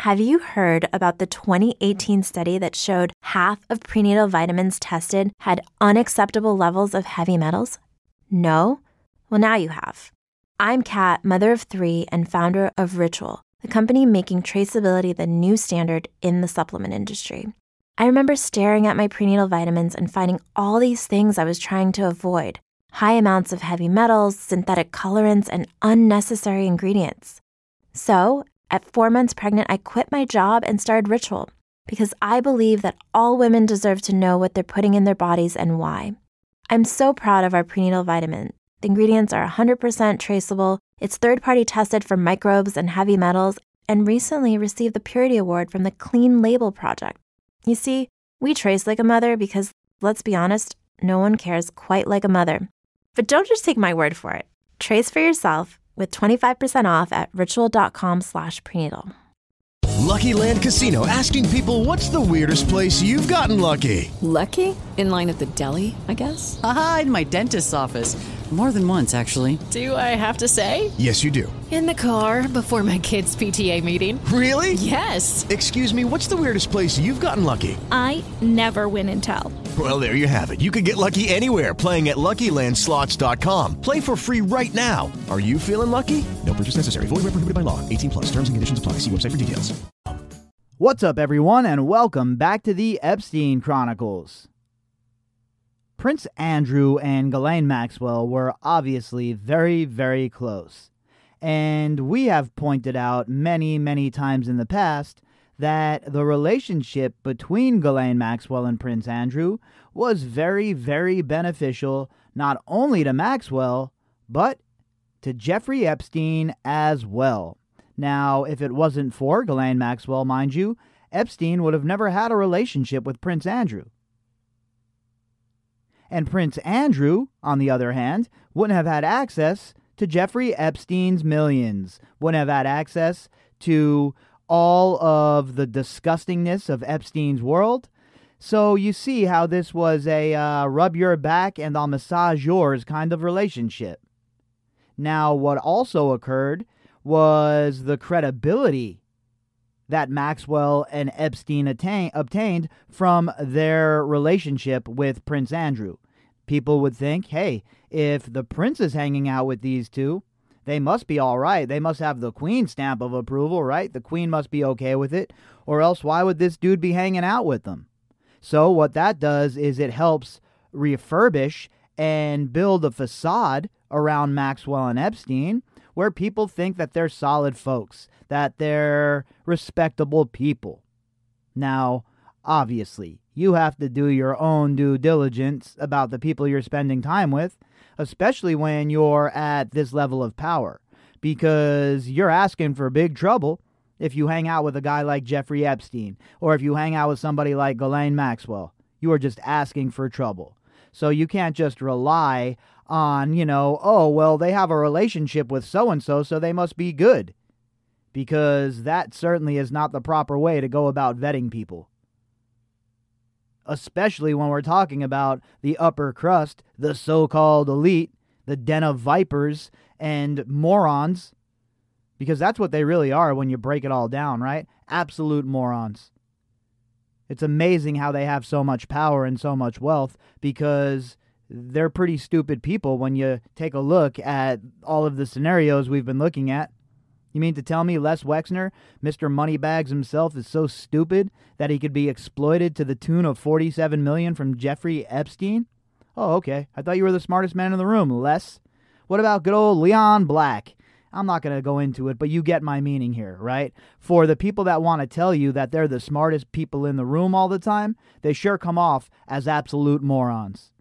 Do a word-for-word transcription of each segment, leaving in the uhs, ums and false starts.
Have you heard about the twenty eighteen study that showed half of prenatal vitamins tested had unacceptable levels of heavy metals? No? Well, now you have. I'm Kat, mother of three and founder of Ritual, the company making traceability the new standard in the supplement industry. I remember staring at my prenatal vitamins and finding all these things I was trying to avoid: high amounts of heavy metals, synthetic colorants, and unnecessary ingredients. So, at four months pregnant, I quit my job and started Ritual because I believe that all women deserve to know what they're putting in their bodies and why. I'm so proud of our prenatal vitamin. The ingredients are one hundred percent traceable, it's third-party tested for microbes and heavy metals, and recently received the Purity Award from the Clean Label Project. You see, we trace like a mother because, let's be honest, no one cares quite like a mother. But don't just take my word for it. Trace for yourself with twenty-five percent off at ritual.com slash prenatal. Lucky Land Casino, asking people, what's the weirdest place you've gotten lucky? Lucky? In line at the deli, I guess? Aha, in my dentist's office. More than once, actually. Do I have to say? Yes, you do. In the car before my kids' P T A meeting. Really? Yes. Excuse me, what's the weirdest place you've gotten lucky? I never win and tell. Well, there you have it. You can get lucky anywhere, playing at Lucky Land Slots dot com. Play for free right now. Are you feeling lucky? No purchase necessary. Void where prohibited by law. eighteen plus. Terms and conditions apply. See website for details. What's up, everyone, and welcome back to the Epstein Chronicles. Prince Andrew and Ghislaine Maxwell were obviously very, very close. And we have pointed out many, many times in the past that the relationship between Ghislaine Maxwell and Prince Andrew was very, very beneficial not only to Maxwell, but to Jeffrey Epstein as well. Now, if it wasn't for Ghislaine Maxwell, mind you, Epstein would have never had a relationship with Prince Andrew. And Prince Andrew, on the other hand, wouldn't have had access to Jeffrey Epstein's millions, wouldn't have had access to all of the disgustingness of Epstein's world. So you see how this was a uh, rub your back and I'll massage yours kind of relationship. Now, what also occurred was the credibility that Maxwell and Epstein attain, obtained from their relationship with Prince Andrew. People would think, hey, if the prince is hanging out with these two, they must be all right. They must have the queen stamp of approval, right? The queen must be okay with it, or else why would this dude be hanging out with them? So what that does is it helps refurbish and build a facade around Maxwell and Epstein where people think that they're solid folks, that they're respectable people. Now, obviously, you have to do your own due diligence about the people you're spending time with, especially when you're at this level of power, because you're asking for big trouble if you hang out with a guy like Jeffrey Epstein, or if you hang out with somebody like Ghislaine Maxwell. You are just asking for trouble. So you can't just rely on, you know, oh, well, they have a relationship with so-and-so, so they must be good. Because that certainly is not the proper way to go about vetting people. Especially when we're talking about the upper crust, the so-called elite, the den of vipers and morons. Because that's what they really are when you break it all down, right? Absolute morons. It's amazing how they have so much power and so much wealth, because they're pretty stupid people when you take a look at all of the scenarios we've been looking at. You mean to tell me Les Wexner, Mister Moneybags himself, is so stupid that he could be exploited to the tune of forty-seven million dollars from Jeffrey Epstein? Oh, okay. I thought you were the smartest man in the room, Les. What about good old Leon Black? I'm not going to go into it, but you get my meaning here, right? For the people that want to tell you that they're the smartest people in the room all the time, they sure come off as absolute morons.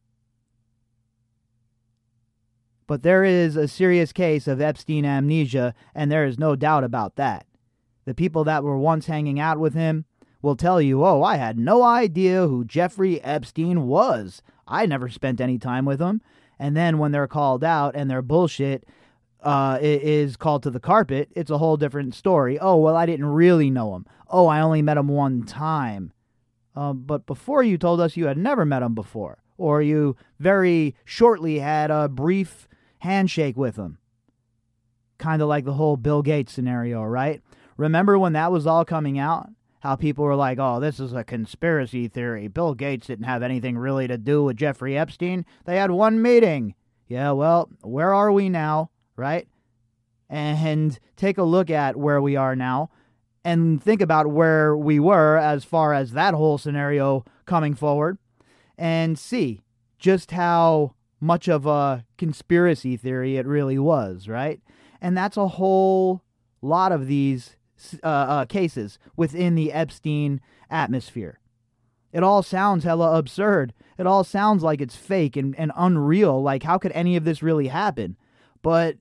But there is a serious case of Epstein amnesia, and there is no doubt about that. The people that were once hanging out with him will tell you, oh, I had no idea who Jeffrey Epstein was. I never spent any time with him. And then when they're called out and their bullshit uh, is called to the carpet, it's a whole different story. Oh, well, I didn't really know him. Oh, I only met him one time. Uh, but before you told us you had never met him before, or you very shortly had a brief handshake with him. Kind of like the whole Bill Gates scenario, right? Remember when that was all coming out? How people were like, oh, this is a conspiracy theory. Bill Gates didn't have anything really to do with Jeffrey Epstein. They had one meeting. Yeah, well, where are we now, right? And take a look at where we are now and think about where we were as far as that whole scenario coming forward and see just how much of a conspiracy theory it really was, right? And that's a whole lot of these uh, uh, cases within the Epstein atmosphere. It all sounds hella absurd. It all sounds like it's fake and, and unreal. Like, how could any of this really happen? But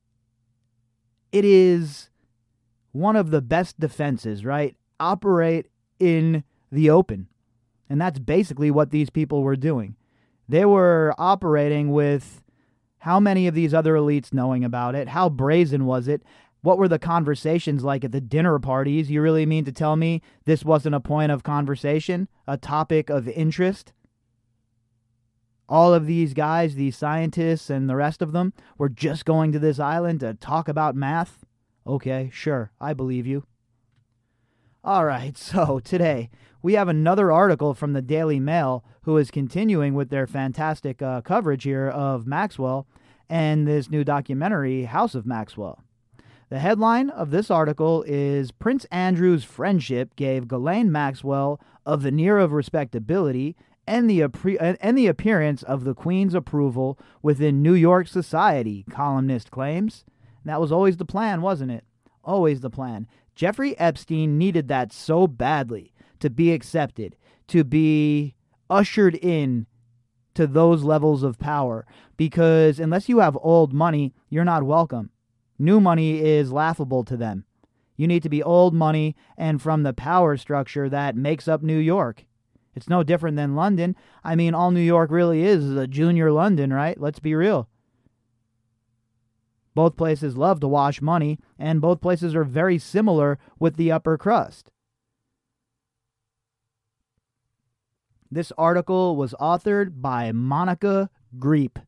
it is one of the best defenses, right? Operate in the open. And that's basically what these people were doing. They were operating with how many of these other elites knowing about it? How brazen was it? What were the conversations like at the dinner parties? You really mean to tell me this wasn't a point of conversation, a topic of interest? All of these guys, these scientists and the rest of them, were just going to this island to talk about math? Okay, sure, I believe you. All right, so today we have another article from the Daily Mail, who is continuing with their fantastic uh, coverage here of Maxwell and this new documentary, House of Maxwell. The headline of this article is Prince Andrew's friendship gave Ghislaine Maxwell a veneer of respectability and the, appre- and the appearance of the Queen's approval within New York society, columnist claims. And that was always the plan, wasn't it? Always the plan. Jeffrey Epstein needed that so badly to be accepted, to be ushered in to those levels of power, because unless you have old money, you're not welcome. New money is laughable to them. You need to be old money and from the power structure that makes up New York. It's no different than London. I mean, all New York really is is a junior London, right? Let's be real. Both places love to wash money, and both places are very similar with the upper crust. This article was authored by Monica Greep.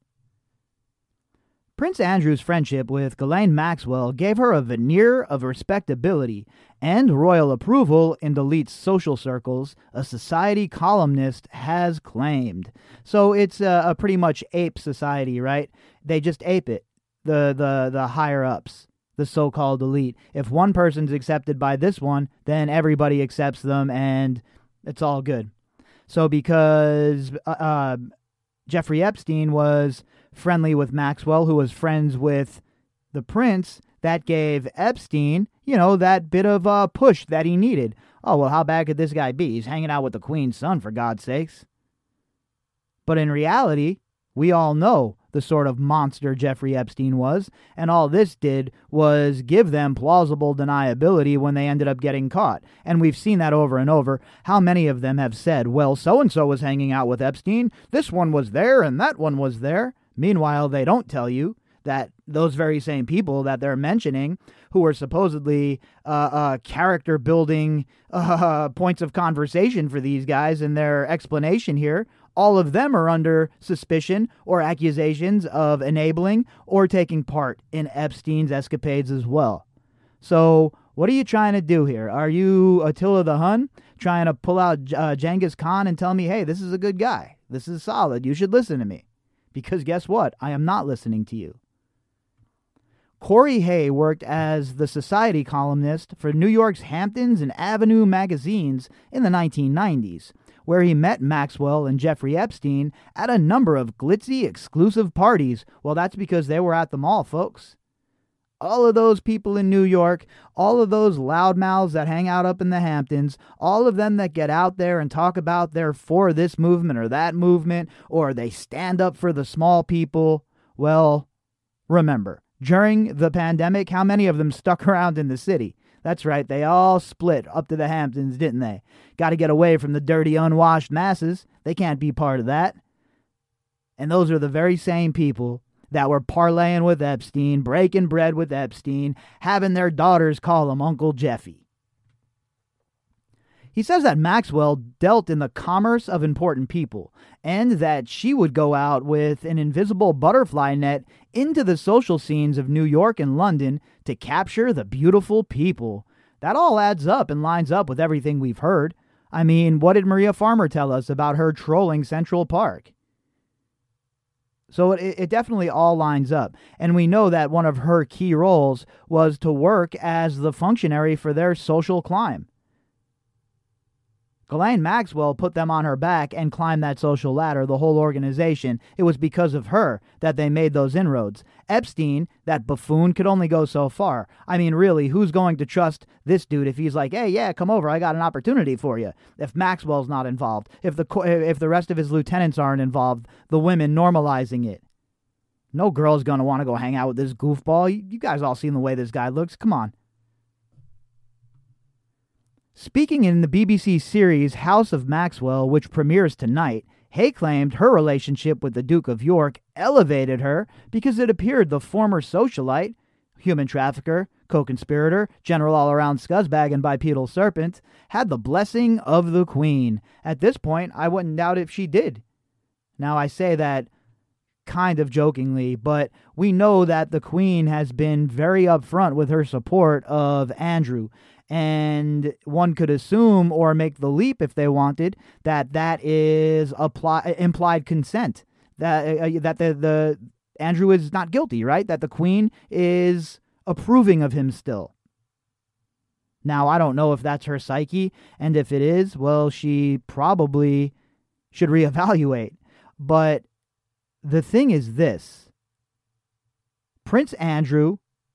Prince Andrew's friendship with Ghislaine Maxwell gave her a veneer of respectability and royal approval in the elite social circles, a society columnist has claimed. So it's a, a pretty much ape society, right? They just ape it, the, the, the higher-ups, the so-called elite. If one person's accepted by this one, then everybody accepts them, and it's all good. So because uh, uh, Jeffrey Epstein was friendly with Maxwell, who was friends with the prince, that gave Epstein, you know, that bit of a push that he needed. Oh, well, how bad could this guy be? He's hanging out with the Queen's son, for God's sakes. But in reality, we all know the sort of monster Jeffrey Epstein was, and all this did was give them plausible deniability when they ended up getting caught. And we've seen that over and over. How many of them have said, well, so-and-so was hanging out with Epstein, this one was there, and that one was there. Meanwhile, they don't tell you that those very same people that they're mentioning, who are supposedly uh, uh, character-building uh, points of conversation for these guys in their explanation here, all of them are under suspicion or accusations of enabling or taking part in Epstein's escapades as well. So what are you trying to do here? Are you Attila the Hun trying to pull out uh, Genghis Khan and tell me, hey, this is a good guy. This is solid. You should listen to me. Because guess what? I am not listening to you. Corey Hay worked as the society columnist for New York's Hamptons and Avenue magazines in the nineteen nineties, where he met Maxwell and Jeffrey Epstein at a number of glitzy, exclusive parties. Well, that's because they were at the mall, folks. All of those people in New York, all of those loudmouths that hang out up in the Hamptons, all of them that get out there and talk about they're for this movement or that movement, or they stand up for the small people. Well, remember, during the pandemic, how many of them stuck around in the city? That's right, they all split up to the Hamptons, didn't they? Got to get away from the dirty, unwashed masses. They can't be part of that. And those are the very same people that were parlaying with Epstein, breaking bread with Epstein, having their daughters call him Uncle Jeffy. He says that Maxwell dealt in the commerce of important people, and that she would go out with an invisible butterfly net into the social scenes of New York and London to capture the beautiful people. That all adds up and lines up with everything we've heard. I mean, what did Maria Farmer tell us about her trolling Central Park? So it, it definitely all lines up. And we know that one of her key roles was to work as the functionary for their social climb. Ghislaine Maxwell put them on her back and climbed that social ladder, the whole organization. It was because of her that they made those inroads. Epstein, that buffoon, could only go so far. I mean, really, who's going to trust this dude if he's like, hey, yeah, come over, I got an opportunity for you? If Maxwell's not involved, if the if the rest of his lieutenants aren't involved, the women normalizing it. No girl's going to want to go hang out with this goofball. You, you guys all seen the way this guy looks. Come on. Speaking in the B B C series House of Maxwell, which premieres tonight, Hay claimed her relationship with the Duke of York elevated her because it appeared the former socialite, human trafficker, co-conspirator, general all-around scuzzbag and bipedal serpent, had the blessing of the Queen. At this point, I wouldn't doubt if she did. Now, I say that kind of jokingly, but we know that the Queen has been very upfront with her support of Andrew. And one could assume or make the leap if they wanted that that is apply, implied consent, that uh, that the, the Andrew is not guilty, right? That the Queen is approving of him still. Now, I don't know if that's her psyche, and if it is, well, she probably should reevaluate. But the thing is this. Prince Andrew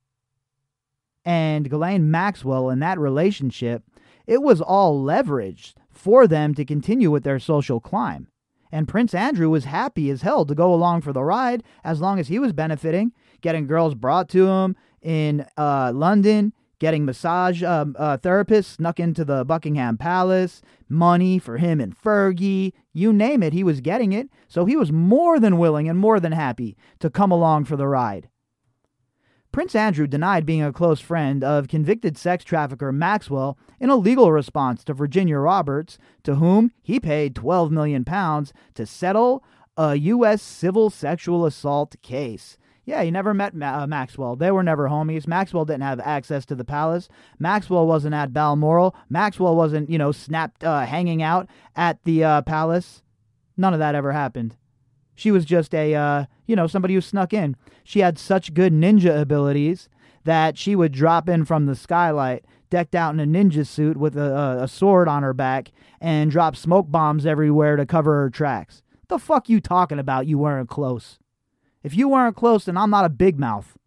and Ghislaine Maxwell in that relationship, it was all leveraged for them to continue with their social climb. And Prince Andrew was happy as hell to go along for the ride as long as he was benefiting, getting girls brought to him in uh, London, getting massage um, uh, therapists snuck into the Buckingham Palace, money for him and Fergie, you name it, he was getting it. So he was more than willing and more than happy to come along for the ride. Prince Andrew denied being a close friend of convicted sex trafficker Maxwell in a legal response to Virginia Roberts, to whom he paid twelve million pounds to settle a U S civil sexual assault case. Yeah, he never met Ma- uh, Maxwell. They were never homies. Maxwell didn't have access to the palace. Maxwell wasn't at Balmoral. Maxwell wasn't, you know, snapped, uh, hanging out at the uh, palace. None of that ever happened. She was just a, uh, you know, somebody who snuck in. She had such good ninja abilities that she would drop in from the skylight, decked out in a ninja suit with a, a sword on her back, and drop smoke bombs everywhere to cover her tracks. The fuck you talking about? You weren't close. If you weren't close, then I'm not a big mouth.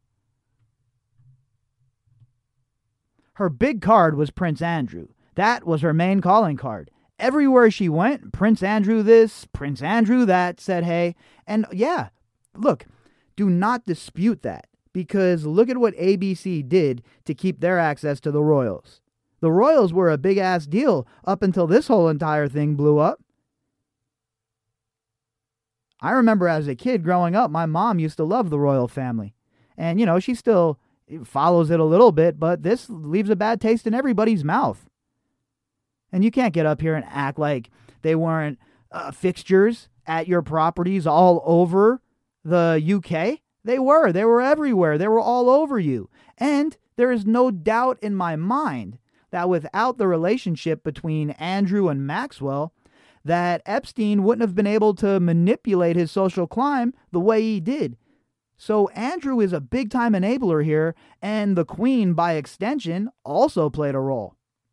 Her big card was Prince Andrew. That was her main calling card. Everywhere she went, Prince Andrew this, Prince Andrew that, said hey. And yeah, look, do not dispute that, because look at what A B C did to keep their access to the royals. The royals were a big-ass deal up until this whole entire thing blew up. I remember as a kid growing up, my mom used to love the royal family. And, you know, she still follows it a little bit, but this leaves a bad taste in everybody's mouth. And you can't get up here and act like they weren't uh, fixtures at your properties all over the U K. They were. They were everywhere. They were all over you. And there is no doubt in my mind that without the relationship between Andrew and Maxwell, that Epstein wouldn't have been able to manipulate his social climb the way he did. So Andrew is a big-time enabler here, and the Queen, by extension, also played a role.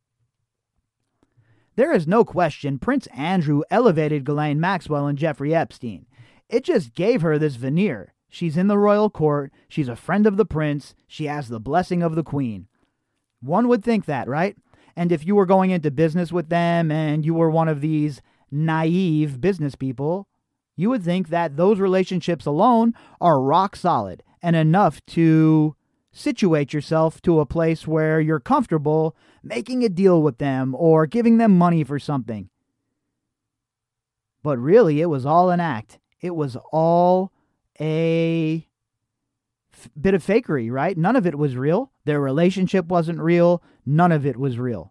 There is no question Prince Andrew elevated Ghislaine Maxwell and Jeffrey Epstein. It just gave her this veneer. She's in the royal court, she's a friend of the prince, she has the blessing of the Queen. One would think that, right? And if you were going into business with them and you were one of these naive business people, you would think that those relationships alone are rock solid and enough to situate yourself to a place where you're comfortable making a deal with them or giving them money for something. But really, it was all an act. It was all a f- bit of fakery, right? None of it was real. Their relationship wasn't real. None of it was real.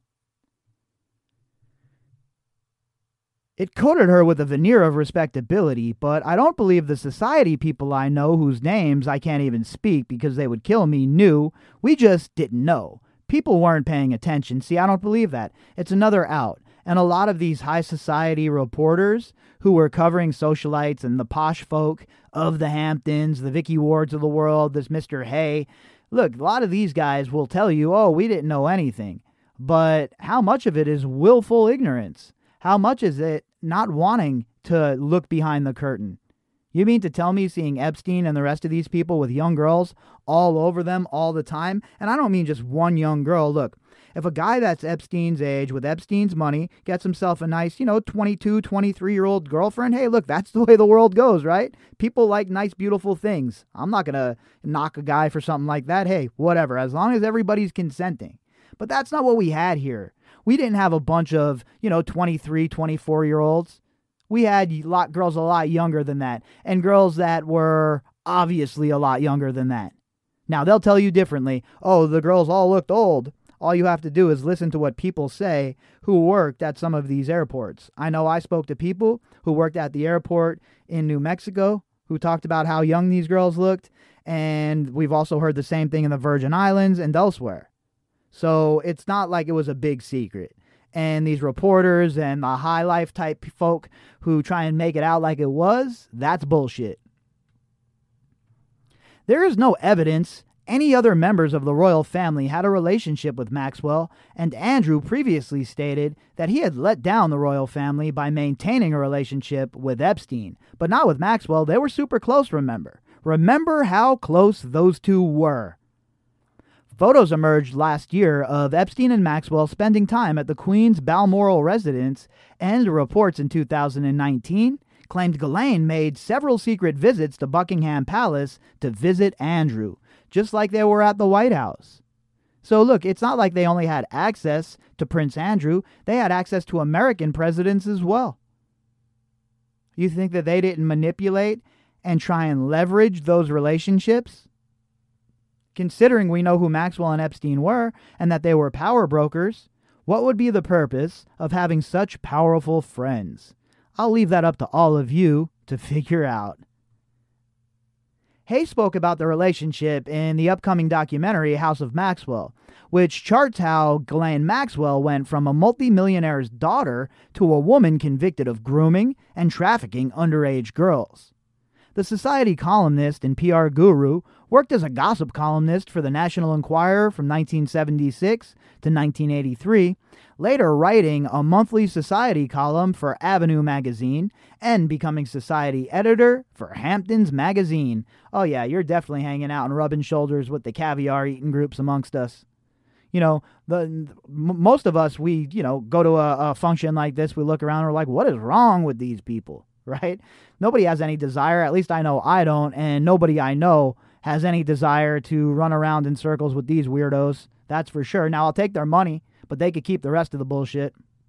It coated her with a veneer of respectability, but I don't believe the society people I know whose names I can't even speak because they would kill me knew. We just didn't know. People weren't paying attention. See, I don't believe that. It's another out. And a lot of these high society reporters who were covering socialites and the posh folk of the Hamptons, the Vicky Wards of the world, this Mister Hay. Look, a lot of these guys will tell you, oh, we didn't know anything. But how much of it is willful ignorance? How much is it not wanting to look behind the curtain? You mean to tell me seeing Epstein and the rest of these people with young girls all over them all the time? And I don't mean just one young girl. Look, if a guy that's Epstein's age with Epstein's money gets himself a nice, you know, twenty-two, twenty-three-year-old girlfriend, hey, look, that's the way the world goes, right? People like nice, beautiful things. I'm not going to knock a guy for something like that. Hey, whatever, as long as everybody's consenting. But that's not what we had here. We didn't have a bunch of, you know, twenty-three, twenty-four-year-olds. We had a lot, girls a lot younger than that, and girls that were obviously a lot younger than that. Now, they'll tell you differently. Oh, the girls all looked old. All you have to do is listen to what people say who worked at some of these airports. I know I spoke to people who worked at the airport in New Mexico who talked about how young these girls looked, and we've also heard the same thing in the Virgin Islands and elsewhere. So it's not like it was a big secret. And these reporters and the high life type folk who try and make it out like it was, that's bullshit. There is no evidence any other members of the royal family had a relationship with Maxwell, and Andrew previously stated that he had let down the royal family by maintaining a relationship with Epstein, but not with Maxwell. They were super close, remember. Remember how close those two were. Photos emerged last year of Epstein and Maxwell spending time at the Queen's Balmoral residence, and reports in two thousand nineteen claimed Ghislaine made several secret visits to Buckingham Palace to visit Andrew, just like they were at the White House. So look, it's not like they only had access to Prince Andrew, they had access to American presidents as well. You think that they didn't manipulate and try and leverage those relationships? Considering we know who Maxwell and Epstein were, and that they were power brokers, what would be the purpose of having such powerful friends? I'll leave that up to all of you to figure out. Hay spoke about the relationship in the upcoming documentary House of Maxwell, which charts how Ghislaine Maxwell went from a multimillionaire's daughter to a woman convicted of grooming and trafficking underage girls. The Society columnist and P R guru worked as a gossip columnist for the National Enquirer from nineteen seventy-six to nineteen eighty-three, later writing a monthly Society column for Avenue magazine and becoming Society editor for Hamptons magazine. Oh yeah, you're definitely hanging out and rubbing shoulders with the caviar-eating groups amongst us. You know, the m- most of us, we, you know, go to a, a function like this, we look around and we're like, what is wrong with these people, right? Nobody has any desire, at least I know I don't, and nobody I know has any desire to run around in circles with these weirdos. That's for sure. Now, I'll take their money, but they could keep the rest of the bullshit.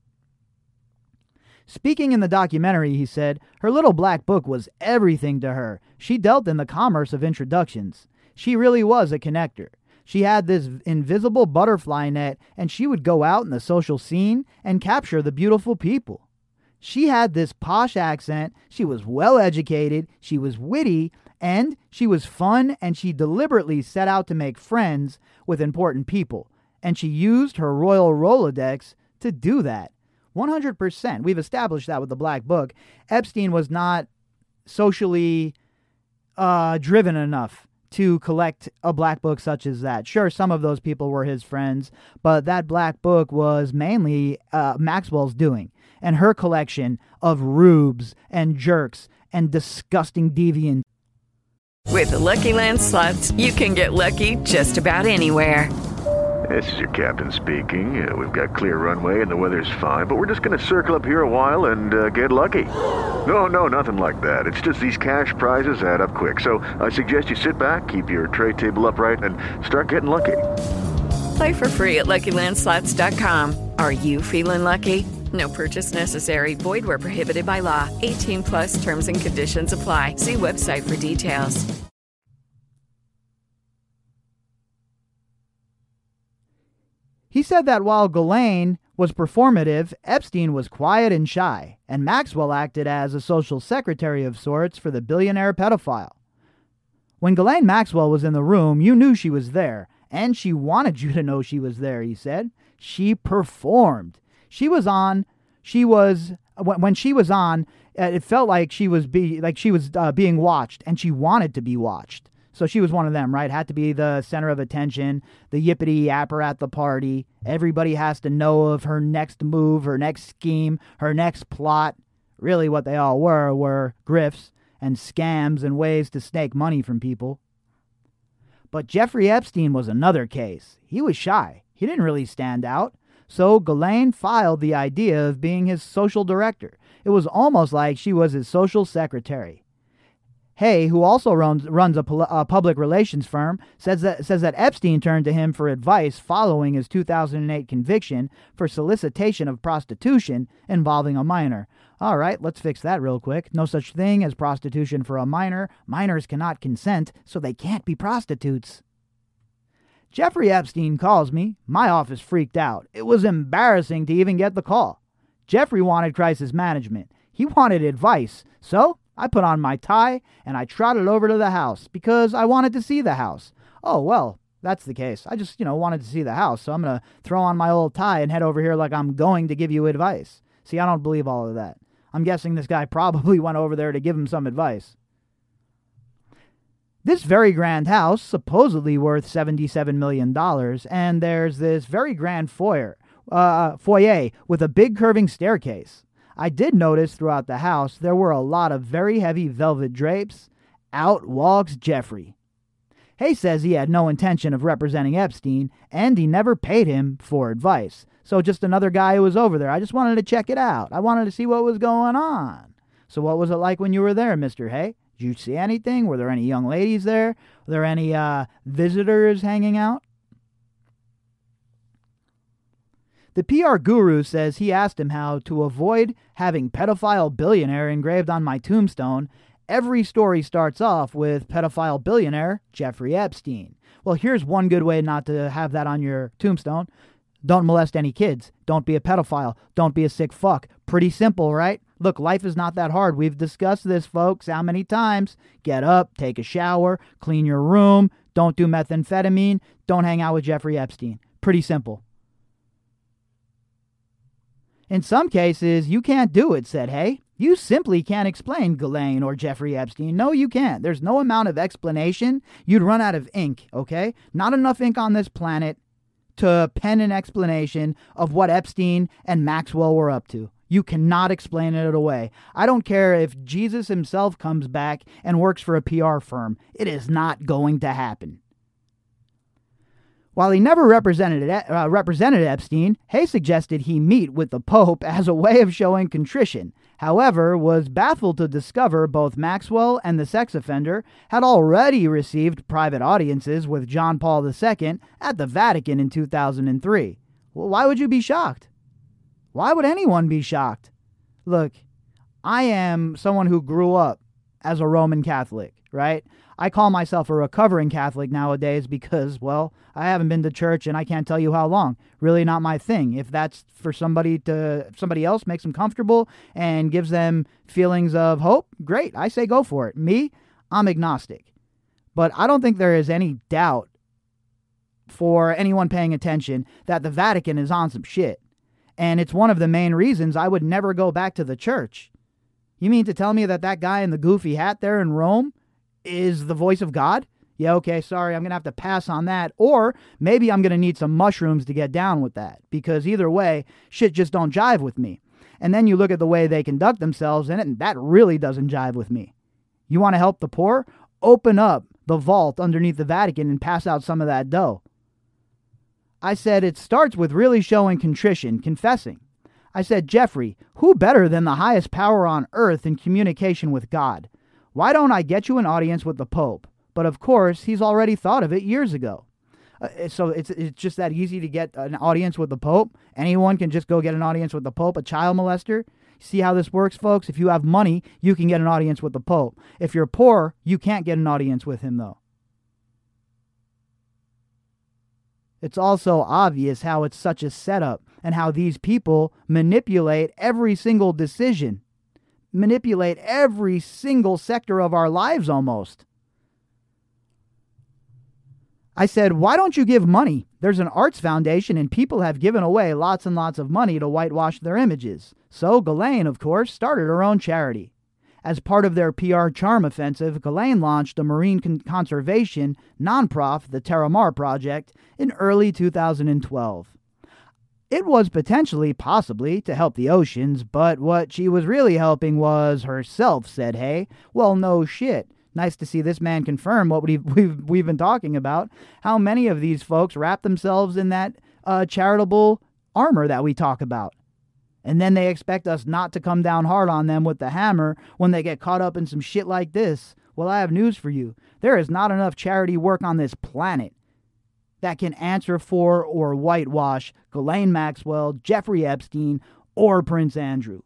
Speaking in the documentary, he said, her little black book was everything to her. She dealt in the commerce of introductions. She really was a connector. She had this invisible butterfly net, and she would go out in the social scene and capture the beautiful people. She had this posh accent, she was well-educated, she was witty, and she was fun, and she deliberately set out to make friends with important people. And she used her royal Rolodex to do that. one hundred percent. We've established that with the Black Book. Epstein was not socially uh, driven enough to collect a black book such as that. Sure, some of those people were his friends, but that black book was mainly uh, Maxwell's doing, and her collection of rubes and jerks and disgusting deviant. With the Lucky Land Slots, you can get lucky just about anywhere. This is your captain speaking. Uh, we've got clear runway and the weather's fine, but we're just going to circle up here a while and uh, get lucky. No, no, nothing like that. It's just these cash prizes add up quick. So I suggest you sit back, keep your tray table upright, and start getting lucky. Play for free at Lucky Land Slots dot com. Are you feeling lucky? No purchase necessary. Void where prohibited by law. eighteen plus terms and conditions apply. See website for details. He said that while Ghislaine was performative, Epstein was quiet and shy, and Maxwell acted as a social secretary of sorts for the billionaire pedophile. When Ghislaine Maxwell was in the room, you knew she was there, And she wanted you to know she was there, he said. She performed. She was on, she was, when, when she was on, uh, it felt like she was be like she was uh, being watched, and she wanted to be watched. So she was one of them, right? Had to be the center of attention, the yippity yapper at the party. Everybody has to know of her next move, her next scheme, her next plot. Really what they all were were grifts and scams and ways to snake money from people. But Jeffrey Epstein was another case. He was shy. He didn't really stand out. So Ghislaine filed the idea of being his social director. It was almost like she was his social secretary. Hay, who also runs, runs a, pol- a public relations firm, says that, says that Epstein turned to him for advice following his two thousand eight conviction for solicitation of prostitution involving a minor. All right, let's fix that real quick. No such thing as prostitution for a minor. Minors cannot consent, so they can't be prostitutes. Jeffrey Epstein calls me. My office freaked out. It was embarrassing to even get the call. Jeffrey wanted crisis management. He wanted advice. So I put on my tie and I trotted over to the house because I wanted to see the house. Oh, well, that's the case. I just, you know, wanted to see the house. So I'm going to throw on my old tie and head over here like I'm going to give you advice. See, I don't believe all of that. I'm guessing this guy probably went over there to give him some advice. This very grand house, supposedly worth seventy-seven million dollars, and there's this very grand foyer, uh, foyer with a big curving staircase. I did notice throughout the house there were a lot of very heavy velvet drapes. Out walks Jeffrey. Hay says he had no intention of representing Epstein, and he never paid him for advice. So just another guy who was over there. I just wanted to check it out. I wanted to see what was going on. So what was it like when you were there, Mister Hay? Did you see anything? Were there any young ladies there? Were there any uh, visitors hanging out? The P R guru says he asked him how to avoid having pedophile billionaire engraved on my tombstone. Every story starts off with pedophile billionaire Jeffrey Epstein. Well, here's one good way not to have that on your tombstone. Don't molest any kids. Don't be a pedophile. Don't be a sick fuck. Pretty simple, right? Look, life is not that hard. We've discussed this, folks. How many times? Get up, take a shower, clean your room, don't do methamphetamine, don't hang out with Jeffrey Epstein. Pretty simple. In some cases, you can't do it, said Hay. You simply can't explain Ghislaine or Jeffrey Epstein. No, you can't. There's no amount of explanation. You'd run out of ink, okay? Not enough ink on this planet to pen an explanation of what Epstein and Maxwell were up to. You cannot explain it away. I don't care if Jesus himself comes back and works for a P R firm. It is not going to happen. While he never represented uh, represented Epstein, Hay suggested he meet with the Pope as a way of showing contrition. However, was baffled to discover both Maxwell and the sex offender had already received private audiences with John Paul the Second at the Vatican in two thousand three. Well, why would you be shocked? Why would anyone be shocked? Look, I am someone who grew up as a Roman Catholic, right? I call myself a recovering Catholic nowadays because, well, I haven't been to church and I can't tell you how long. Really not my thing. If that's for somebody to, somebody else makes them comfortable and gives them feelings of hope, great. I say go for it. Me, I'm agnostic. But I don't think there is any doubt for anyone paying attention that the Vatican is on some shit. And it's one of the main reasons I would never go back to the church. You mean to tell me that that guy in the goofy hat there in Rome is the voice of God? Yeah, okay, sorry, I'm going to have to pass on that. Or maybe I'm going to need some mushrooms to get down with that. Because either way, shit just don't jive with me. And then you look at the way they conduct themselves in it, and that really doesn't jive with me. You want to help the poor? Open up the vault underneath the Vatican and pass out some of that dough. I said it starts with really showing contrition, confessing. I said, Jeffrey, who better than the highest power on earth in communication with God? Why don't I get you an audience with the Pope? But of course, he's already thought of it years ago. Uh, so it's it's just that easy to get an audience with the Pope. Anyone can just go get an audience with the Pope, a child molester. See how this works, folks? If you have money, you can get an audience with the Pope. If you're poor, you can't get an audience with him, though. It's also obvious how it's such a setup and how these people manipulate every single decision, manipulate every single sector of our lives almost. I said, why don't you give money? There's an arts foundation and people have given away lots and lots of money to whitewash their images. So Ghislaine, of course, started her own charity. As part of their P R charm offensive, Ghislaine launched a marine con- conservation nonprofit, the Terramar Project, in early two thousand twelve. It was potentially, possibly, to help the oceans, but what she was really helping was herself, said Hay. Well, no shit. Nice to see this man confirm what we've, we've, we've been talking about. How many of these folks wrap themselves in that uh, charitable armor that we talk about? And then they expect us not to come down hard on them with the hammer when they get caught up in some shit like this. Well, I have news for you. There is not enough charity work on this planet that can answer for or whitewash Ghislaine Maxwell, Jeffrey Epstein, or Prince Andrew.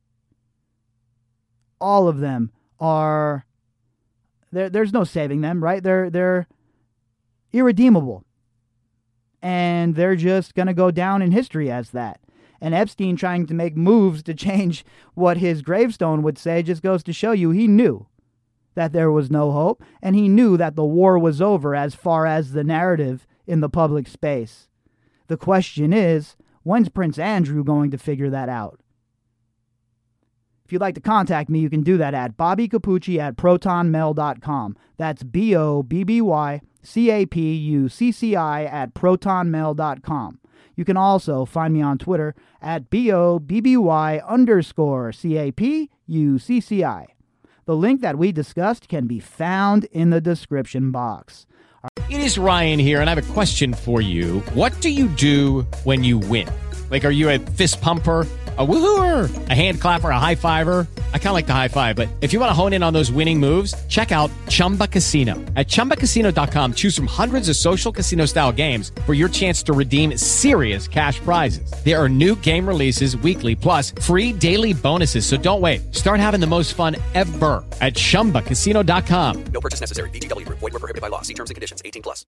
All of them are... There, there's no saving them, right? They're they're irredeemable. And they're just going to go down in history as that. And Epstein trying to make moves to change what his gravestone would say just goes to show you he knew that there was no hope. And he knew that the war was over as far as the narrative in the public space. The question is, when's Prince Andrew going to figure that out? If you'd like to contact me, you can do that at Bobby Capucci at proton mail dot com. That's B O B B Y C A P U C C I at proton mail dot com. You can also find me on Twitter at B O B B Y underscore C A P U C C I. The link that we discussed can be found in the description box. It is Ryan here, and I have a question for you. What do you do when you win? Like, are you a fist pumper, a woohooer, a hand clapper, a high fiver? I kind of like the high five, but if you want to hone in on those winning moves, check out Chumba Casino. At chumba casino dot com, choose from hundreds of social casino-style games for your chance to redeem serious cash prizes. There are new game releases weekly, plus free daily bonuses, so don't wait. Start having the most fun ever at chumba casino dot com. No purchase necessary. V G W Group. Void where prohibited by law. See terms and conditions. eighteen plus.